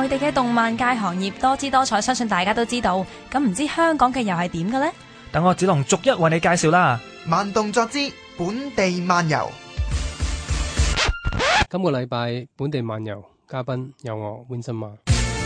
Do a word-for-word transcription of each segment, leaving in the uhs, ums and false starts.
內地嘅動漫界行業多姿多彩，相信大家都知道。咁唔知香港嘅又係點嘅呢？ 等我子龍逐一為你介紹啦。 慢動作之本地漫遊。 今個禮拜本地漫遊嘉賓有我 Vincent Ma。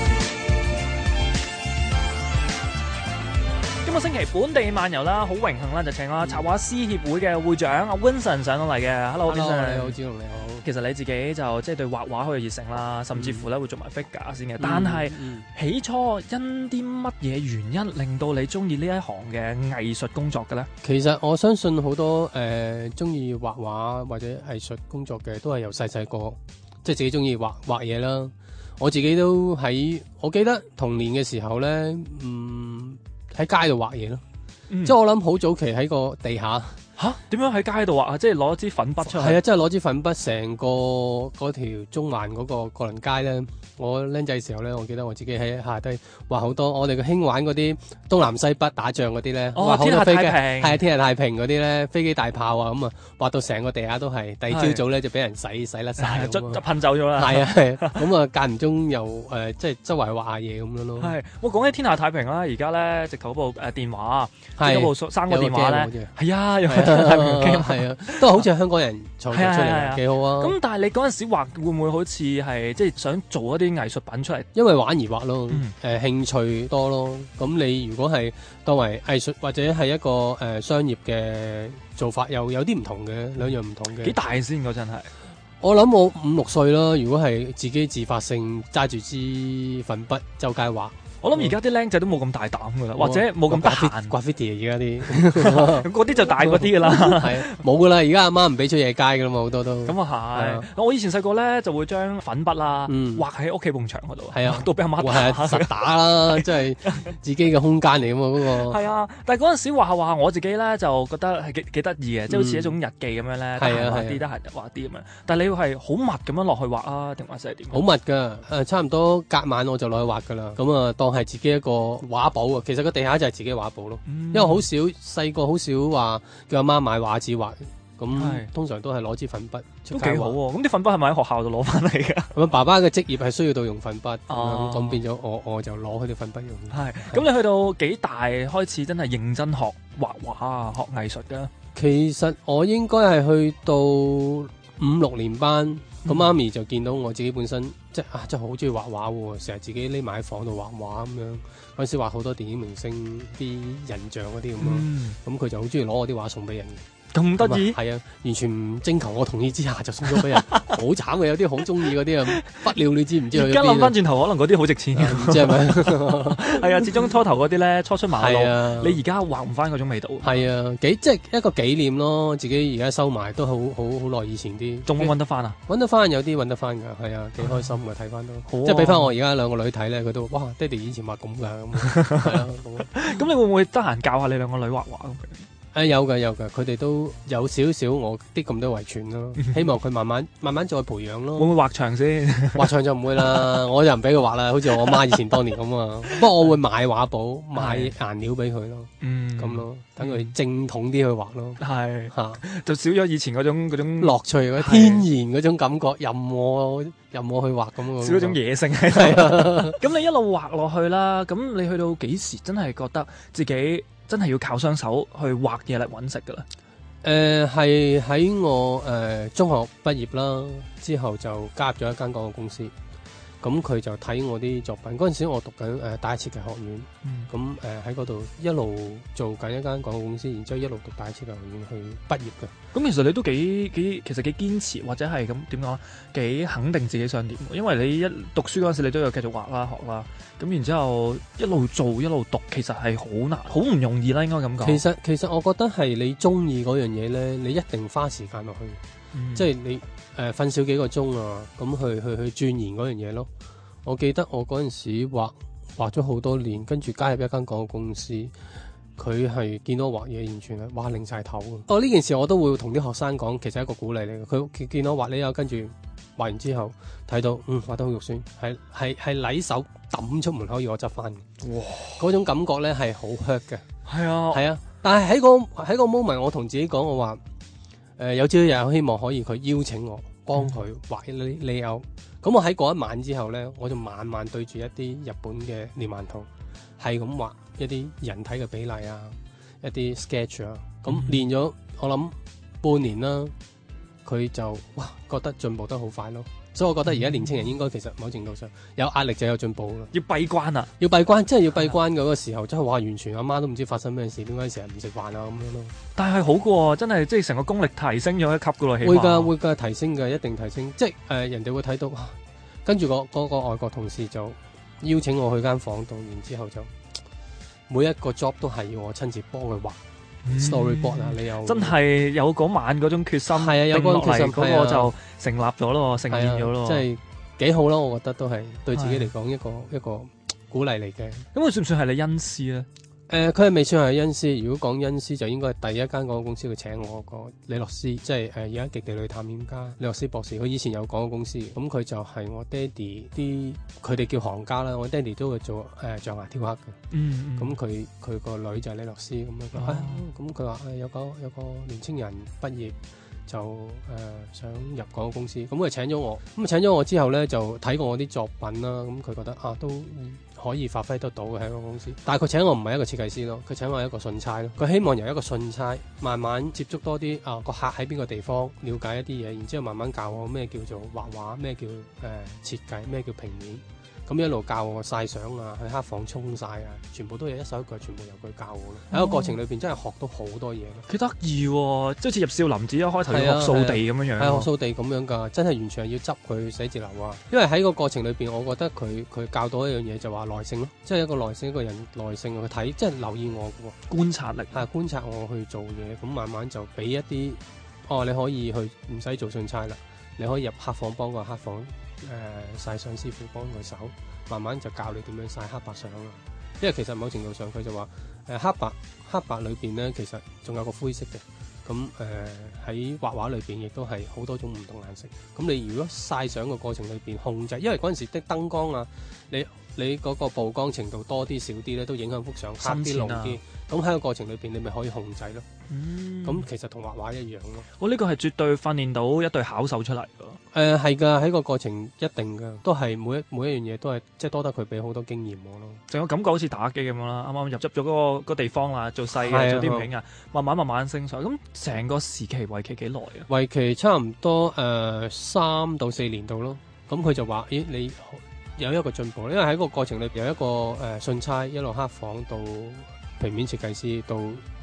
今個星期本地漫遊啦，好榮幸啦，就請我插畫師協會嘅會長阿 Vincent 上到嚟嘅。Hello，Vincent， 你好，子龍你好。 其實你自己就即係對畫畫好有熱誠啦，甚至乎咧會做埋 figure 先嘅。嗯、但係、嗯、起初因啲乜嘢原因令到你中意呢一行嘅藝術工作嘅咧？ 其實我相信好多誒中意畫畫或者藝術工作嘅都係由細細個即係自己中意畫畫嘢啦。我自己都喺我記得童年嘅時候咧，嗯。喺街度畫嘢咯，嗯、即係我諗好早期喺個地下吓，點樣喺街度畫啊？即係攞支粉筆出嚟？ 係啊，即係攞支粉筆，成個嗰條中環嗰個個鄰街咧。我僆仔時候咧，我記得我自己喺下低畫好多。我哋嘅興玩嗰啲東南西北打仗嗰啲咧，畫好多飛機，係啊，天下太平嗰啲咧，飛機大炮啊，咁啊，畫到成個地下都係。第二朝早咧就俾人洗洗甩晒， 就噴走咗啦。係啊係，咁啊間唔中又誒、呃，即係周圍畫下嘢咁樣咯。係， 我講起天下太平啦，而家咧直頭部誒電話，即係部生果電話咧，係啊，有天下太平嘅， 係啊，都係好似香港人創作出嚟，幾好啊。 咁但係你嗰陣時畫會唔會好似係即係想做一啲藝術品出嚟？ 因為玩而畫咯，誒、嗯呃、興趣多咯。咁你如果係當為藝術或者係一個誒、呃、商業嘅做法，又有啲唔同嘅，兩樣唔同嘅。 幾大先嗰陣係？我諗我五六歲啦。如果係自己自發性揸住支粉筆周街畫。 我諗而家啲僆仔都冇咁大膽噶啦，或者冇咁得閒。 graffiti 而家啲， 嗰啲就大嗰啲噶啦。 係冇噶啦，而家阿媽唔俾出夜街噶啦嘛，好多都。 咁啊係。我以前細個咧就會將粉筆啦畫喺屋企埲牆嗰度， 係啊， 都俾阿媽打實打啦，即係自己嘅空間嚟噶嘛嗰個。 係啊，但係嗰陣時畫下畫下，我自己咧就覺得係幾幾得意嘅，即係好似一種日記咁樣咧，得閒畫啲，得閒畫啲咁樣。但係你要係好密咁樣落去畫啊，定還是係點？ 好密噶，誒，差唔多隔晚我就落去畫噶啦。咁啊，當係自己一個畫簿啊，其實個地下就係自己畫簿咯，嗯、因為好少細個好少話叫阿媽買畫紙畫，咁通常都係攞支粉筆出街畫。都幾好喎！咁啲粉筆係咪喺學校度攞翻嚟㗎？咁爸爸嘅職業係需要到用粉筆，咁、哦、咁變咗我我就攞佢啲粉筆用。係，咁你去到幾大開始真係認真學畫畫啊，學藝術㗎？其實我應該係去到五六年班，咁媽咪就見到我自己本身即係啊，真係好中意畫畫喎，成日自己匿埋喺房度畫畫咁樣。嗰陣時畫好多電影明星啲人像嗰啲咁咯，咁佢、嗯、就好中意攞我啲畫送俾人。咁得意？係啊，完全唔徵求我同意之下就送咗俾人，好慘嘅。有啲好中意嗰啲啊，不料你知唔知？而家諗翻轉頭，可能嗰啲好值錢嘅，唔知係咪？係啊，始終初頭嗰啲咧，初出茅廬，啊、你而家畫唔翻嗰種味道。係啊，幾即係一個紀念咯。自己而家收埋都好好好耐以前啲，仲揾得翻啊？揾得翻，有啲揾得翻㗎。係啊，幾開心㗎，睇翻都。好啊、即係俾翻我而家兩個女睇咧，佢都哇，爹哋以前畫咁㗎咁。係啊，咁你會唔會得閒教下你兩個女畫畫咁？誒、啊，有嘅有嘅，佢哋都有少少我啲咁多遺傳咯，希望佢慢慢慢慢再培養咯。會唔會畫牆先？畫牆就唔會啦，我就唔俾佢畫啦，好似我媽以前當年咁啊。不過我會買畫簿，買顏料俾佢咯，嗯，咁咯，等佢正統啲去畫咯。係吓，就少咗以前嗰種嗰種樂趣，嗰天然嗰種感覺，任我任我去畫咁。少咗種野性喺度。咁你一路畫落去啦，咁你去到幾時真係覺得自己真係要靠雙手去畫嘢嚟搵食噶啦？誒、呃，係喺我誒、呃、中學畢業啦，之後就加入咗一間廣告公司。咁佢就睇我啲作品。嗰陣時我讀緊誒大設計學院，咁誒喺嗰度一路做緊一間廣告公司，然之後一路讀大設計學院去畢業嘅。咁其實你都幾幾，其實幾堅持，或者係咁點講，幾肯定自己想點。因為你一讀書嗰陣時，你都有繼續畫啦、學啦。咁然之後一路做一路讀，其實係好難，好唔容易啦，應該咁講。其實其實我覺得係你中意嗰樣嘢咧，你一定花時間落去，嗯、即係你。誒瞓少幾個鐘啊，咁去去去鑽研嗰樣嘢咯。我記得我嗰陣時畫畫咗好多年，跟住加入一間廣告公司，佢係見到我畫嘢，完全係哇擰晒頭。哦，呢件事我都會同啲學生講，其實係一個鼓勵嚟嘅。佢見到我畫呢有跟住畫完之後睇到，嗯，畫得好肉酸，係係係禮手抌出門口要我執翻。哇！嗰種感覺咧係好 hurt 嘅。係啊，係啊。但係喺個喺個 moment，我同自己講，我話誒、呃、有朝一日希望可以佢邀請我幫佢畫呢呢有。 咁我喺嗰一晚之後咧，我就晚晚對住一啲日本嘅連環圖，係咁畫一啲人體嘅比例啊，一啲 sketch 啊，咁練咗我諗半年啦，佢就哇覺得進步得好快咯。所以我覺得而家年青人應該其實某程度上有壓力就有進步咯。 要閉關啊！ 要閉關，真係要閉關嗰個時候，真係話完全阿媽都唔知發生咩事，點解成日唔食飯啊咁樣咯。 但係好嘅喎，真係即係成個功力提升咗一級噶咯，起碼會㗎會㗎提升㗎，一定提升。即係誒、呃、人哋會睇到，哇跟住嗰嗰個外國同事就邀請我去間房度，然之後就每一個 job 都係要我親自幫佢畫。storyboard 啊，你又真係有嗰晚嗰種決心， 係啊，有嗰種決心， 嗰個就成立咗咯，成現咗咯， 即係幾好咯，我覺得都係對自己嚟講一個一個鼓勵嚟嘅。 咁佢算唔算係你恩師咧？ 誒，佢係未算係恩師。如果講恩師，就應該係第一間廣告公司佢請我個李樂斯，即係誒而家極地女探險家李樂斯博士。佢以前有廣告公司，咁佢就係我爹哋啲，佢哋叫行家啦。我爹哋都會做誒象牙雕刻嘅。 嗯， 咁佢佢個女就係李樂斯咁樣。咁佢話誒有個有個年青人畢業就誒、呃、想入廣告公司，咁佢請咗我。咁請咗我之後咧，就睇過我啲作品啦。咁佢覺得啊都可以發揮得到嘅喺個公司，但係佢請我唔係一個設計師咯，佢請我係一個信差咯。佢希望由一個信差慢慢接觸多啲啊個客喺邊個地方，了解一啲嘢，然之後慢慢教我咩叫做畫畫，咩叫誒、呃、設計，咩叫平面。咁一路教我曬相啊，去黑房沖曬啊，全部都係一手一腳，全部由佢教我咯。喺、哦、個過程裏邊真係學到好多嘢咯。 幾得意喎，即係好似入少林寺一開頭要學掃地咁樣樣。係、 啊啊、學掃地咁樣㗎，真係完全係要執佢寫字樓啊。因為喺個過程裏邊，我覺得佢佢教到一樣嘢就話耐性咯，即係一個耐性一個人耐性去睇，即係留意我嘅喎，觀察力係、啊、觀察我去做嘢，咁慢慢就俾一啲哦，你可以去唔使做信差啦，你可以入黑房幫個黑房。誒、呃、曬相師傅幫佢手，慢慢就教你點樣曬黑白相啊。因為其實某程度上佢就話誒、呃、黑白黑白裏邊咧，其實仲有個灰色嘅。咁誒喺畫畫裏邊亦都係好多種唔同顏色。咁你如果曬相嘅過程裏邊控制，因為嗰陣時的燈光啊，你你嗰個曝光程度多啲少啲咧，都影響幅相黑啲濃啲。咁喺個過程裏邊，你咪可以控制咯。嗯，咁其實同畫畫一樣咯。 我、哦、呢、這個係絕對訓練到一對巧手出嚟㗎。 誒係㗎，喺個過程一定㗎，都係每一每一樣嘢都係即係多得佢俾好多經驗我咯。 成個感覺好似打機咁樣啦，啱啱入執咗嗰個個地方啦，做細嘅做啲唔起啊，慢慢慢慢升上。咁成個時期為期幾耐啊？ 為期差唔多誒三、呃、到四年度咯。咁佢就話：咦，你有一個進步，因為喺個過程裏邊有一個誒、呃、信差一路黑房到平面設計師到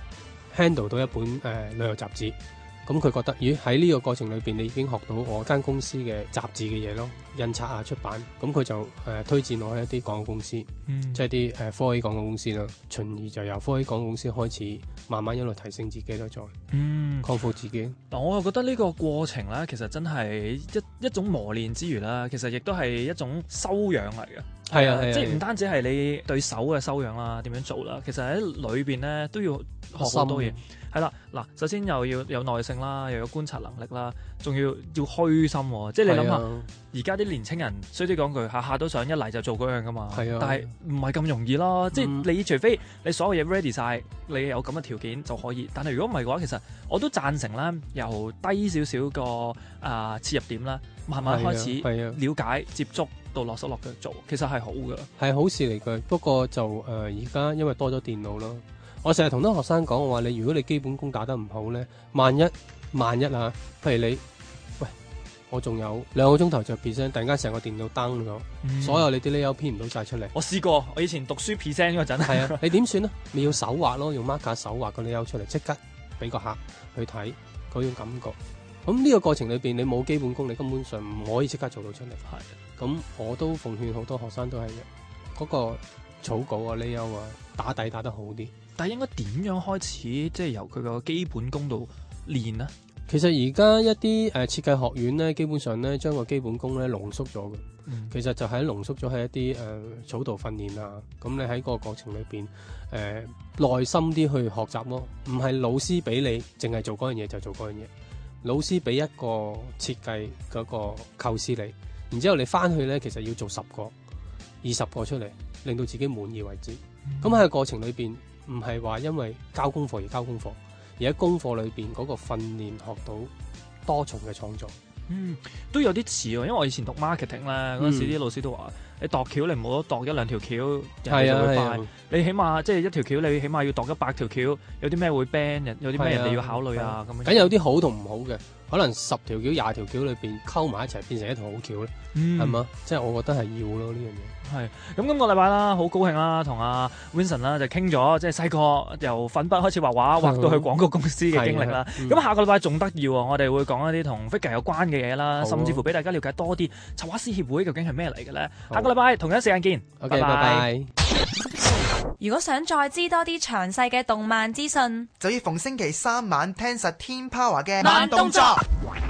handle 到一本誒、呃、旅遊雜誌。咁佢覺得，咦喺呢個過程裏邊，你已經學到我間公司嘅雜誌嘅嘢咯，印刷啊、出版。咁佢就誒、呃、推薦我去一啲廣告公司，嗯、即係啲誒科 A 廣告公司啦。從而就由科 A 廣告公司開始，慢慢一路提升自己咯，再嗯擴闊自己。 嗱，我又覺得呢個過程咧，其實真係一一種磨練之餘啦，其實亦都係一種修養嚟嘅。 係啊，係啊， 即係唔單止係你對手嘅修養啦，點樣做啦，其實喺裏邊咧都要學好多嘢。係啦，嗱，首先又要有耐性啦，又有觀察能力啦，仲要要虛心喎。即係你諗下，而家啲年青人，衰啲講句，下下都想一嚟就做嗰樣噶嘛。係啊，但係唔係咁容易咯。嗯、即係你除非你所有嘢 ready 晒，你有咁嘅條件就可以。但係如果唔係嘅話，其實我都贊成啦，由低少少個啊、呃、切入點啦，慢慢開始了解、接觸到落手落腳做，其實係好嘅，係好事嚟嘅。不過就誒而家因為多咗電腦咯。我成日同啲學生講，我話你如果你基本功打得唔好咧，萬一萬一啊，譬如你喂，我仲有兩個鐘頭就 present，突然間成個電腦 down 咗，嗯、所有你啲 layout 編唔到晒出嚟。 我試過，我以前讀書 present 嗰陣， 係啊，你點算咧？你要手畫咯，用 marker 手畫個 layout 出嚟，即刻俾個客去睇嗰種感覺。咁呢個過程裏邊，你冇基本功，你根本上唔可以即刻做到出嚟。係，咁我都奉勸好多學生都係嘅，嗰個草稿啊 layout 啊打底打得好啲。 但係應該點樣開始，即係由佢個基本功度練呢？ 其實而家一啲誒設計學院咧，基本上咧將個基本功咧濃縮咗嘅。嗯、其實就係濃縮咗喺一啲誒、呃、草圖訓練啊。咁你喺個過程裏邊誒耐心啲去學習咯。唔係老師俾你淨係做嗰樣嘢就做嗰樣嘢。老師俾一個設計嗰個構思你，然之後你翻去咧，其實要做十個、二十個出嚟，令到自己滿意為止。咁喺、嗯、個過程裏邊。唔係話因為交功課而交功課，而喺功課裏邊嗰個訓練學到多重嘅創造， 嗯，都有啲似喎，因為我以前讀 marketing 咧，嗰陣時啲老師都話。你度橋，你唔好度一兩條橋，人哋就會快。啊啊、你起碼即係一條橋，你起碼要度一百條橋，有啲咩會 ban 人，有啲咩人哋要考慮啊咁樣。 梗有啲好同唔好嘅，可能十條橋、廿條橋裏邊溝埋一齊變成一條好橋咧，係嘛、嗯？即係我覺得係要咯呢樣嘢。 係咁，今個禮拜啦，好高興啦，同阿 Vincent 啦就傾咗，即係細個由粉筆開始畫畫，畫到去廣告公司嘅經歷啦。咁、嗯、下個禮拜仲得意喎，我哋會講一啲同 figure 有關嘅嘢啦，甚至乎俾大家了解多啲插畫師協會究竟係咩嚟嘅咧。下個禮拜同一時間見。 OK，拜拜。 如果想再知多啲詳細嘅動漫資訊， 就要逢星期三晚聽實天 Power 嘅慢動作。